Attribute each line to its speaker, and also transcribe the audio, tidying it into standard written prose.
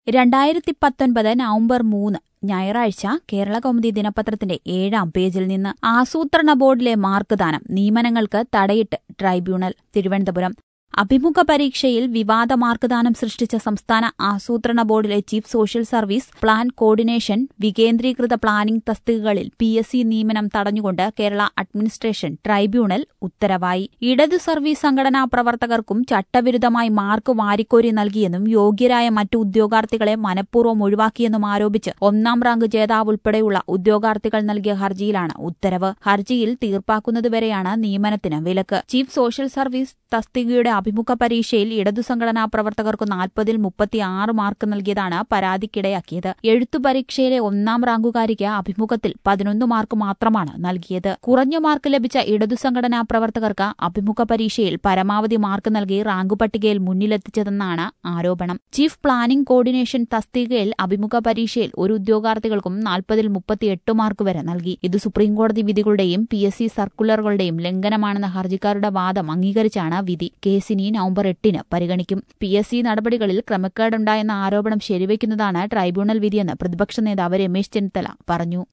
Speaker 1: 2019 November 3 ഞായറാഴ്ച കേരളകൗമുദി ദിനപത്രത്തിന്റെ 7-ാം പേജിൽ നിന്ന് ആസൂത്രണ ബോർഡിലെ മാർക്ക് ദാനം നിയമനങ്ങൾക്ക് തടയിട്ട് ട്രൈബ്യൂണൽ. തിരുവനന്തപുരം. അഭിമുഖ പരീക്ഷയിൽ വിവാദ മാർക്ക്ദാനം സൃഷ്ടിച്ച സംസ്ഥാന ആസൂത്രണ ബോർഡിലെ chief social service plan coordination വികേന്ദ്രീകൃത പ്ലാനിംഗ് തസ്തികകളിൽ PSC നിയമനം തടഞ്ഞുകൊണ്ട് കേരള അഡ്മിനിസ്ട്രേഷൻ ട്രൈബ്യൂണൽ ഉത്തരവായി. ഇടതു സർവീസ് സംഘടനാ പ്രവർത്തകർക്കും ചട്ടവിരുദ്ധമായി മാർക്ക് വാരിക്കോരി നൽകിയെന്നും യോഗ്യരായ മറ്റു ഉദ്യോഗാർത്ഥികളെ മനഃപൂർവ്വം ഒഴിവാക്കിയെന്നും ആരോപിച്ച് 1ാം റാങ്ക് ജേതാവ് ഉൾപ്പെടെയുള്ള ഉദ്യോഗാർത്ഥികൾ നൽകിയ ഹർജിയിലാണ് ഉത്തരവ്. ഹർജിയിൽ തീർപ്പാക്കുന്നതുവരെയാണ് നിയമനത്തിന് വിലക്ക്. ചീഫ് സോഷ്യൽ സർവീസ് തസ്തികയുടെ അഭിമുഖ പരീക്ഷയിൽ ഇടതു സംഘടനാ പ്രവർത്തകർക്ക് 40-ൽ 36 മാർക്ക് നൽകിയതാണ് പരാതിക്കിടയാക്കിയത്. എഴുത്തു പരീക്ഷയിലെ 1ാം റാങ്കുകാരിക്ക് അഭിമുഖത്തിൽ 11 മാർക്ക് മാത്രമാണ് നൽകിയത്. കുറഞ്ഞ മാർക്ക് ലഭിച്ച ഇടതു സംഘടനാ പ്രവർത്തകർക്ക് അഭിമുഖ പരീക്ഷയിൽ പരമാവധി മാർക്ക് നൽകി റാങ്കു പട്ടികയിൽ മുന്നിലെത്തിച്ചതെന്നാണ് ആരോപണം. ചീഫ് പ്ലാനിംഗ് കോർഡിനേഷൻ തസ്തികയിൽ അഭിമുഖ പരീക്ഷയിൽ ഒരു ഉദ്യോഗാർത്ഥികൾക്കും 40-ൽ 38 മാർക്ക് വരെ നൽകി. ഇത് സുപ്രീംകോടതി വിധികളുടെയും PSC സർക്കുലറുകളുടെയും ലംഘനമാണെന്ന ഹർജിക്കാരുടെ വാദം അംഗീകരിച്ചാണ് വിധി. കേസ് ഇനി നവംബർ 8-ന് പരിഗണിക്കും. PSC നടപടികളിൽ ക്രമക്കേടുണ്ടായെന്ന ആരോപണം ശരിവയ്ക്കുന്നതാണ് ട്രൈബ്യൂണൽ വിധിയെന്ന് പ്രതിപക്ഷ നേതാവ് രമേശ് ചെന്നിത്തല പറഞ്ഞു.